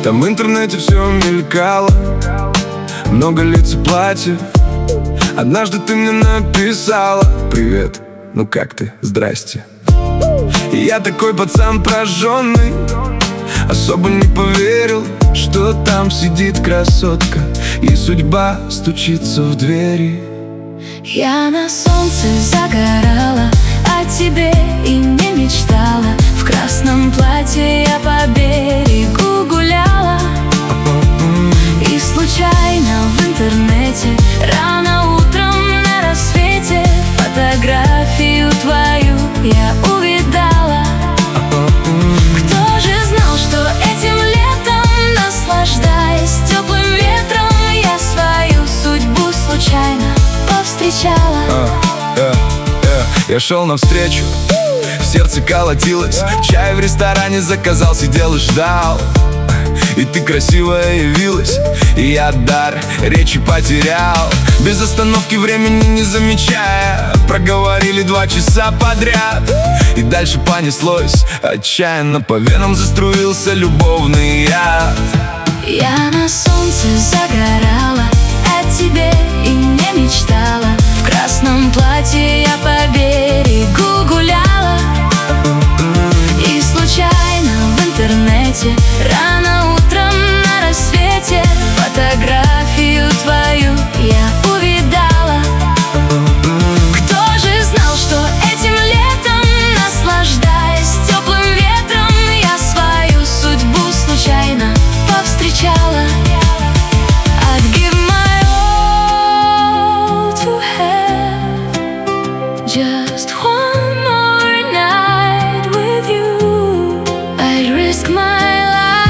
Там в интернете все мелькало, много лиц и платьев. Однажды ты мне написала: привет, ну как ты, здрасте. И я такой пацан прожженный, особо не поверил, что там сидит красотка, и судьба стучится в двери. Я на солнце загорала, о тебе и не мечтала. В красном платье я по берегу гуляла. И случайно в интернете рано утром на рассвете фотографию твою я увидала. Кто же знал, что этим летом, наслаждаясь теплым ветром, я свою судьбу случайно повстречала. Я шел навстречу, в сердце колотилось, чай в ресторане заказал, сидел и ждал. И ты красивая явилась, и я дар речи потерял. Без остановки, времени не замечая, проговорили 2 часа подряд. И дальше понеслось отчаянно, по венам заструился любовный яд. Я на солнце загорала, о тебе и не мечтала. В красном платье я по берегу гуляла. И случайно в интернете рано утром на рассвете фотографию твою я увидала. Кто же знал, что этим летом, наслаждаясь теплым ветром, я свою судьбу случайно повстречала. I'd give my all to have just one more night with you. I'd risk my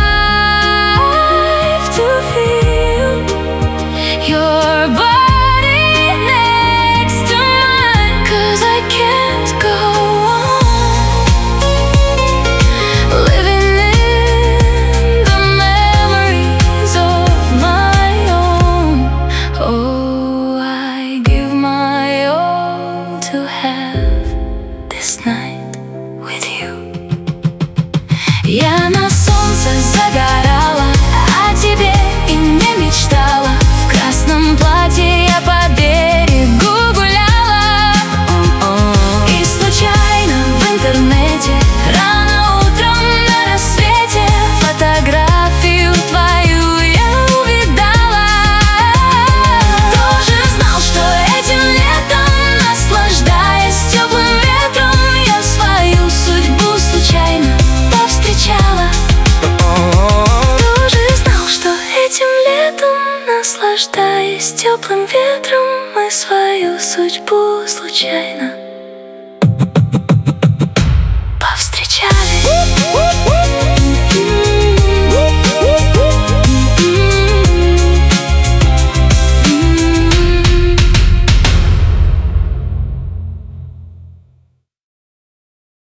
life to feel your body next to mine. 'Cause I can't go on living in the memories of my own. Oh, I give my all to have this night with you. Я на солнце загорала, о тебе и не мечтала. В красном платье я по берегу гуляла. И случайно в интернете рано утром на рассвете фотографию твою я увидала. Кто же знал, что этим летом, наслаждаясь теплым ветром, я свою судьбу случайно повстречала. Кто же знал, что этим летом, наслаждаясь теплым ветром, мы свою судьбу случайно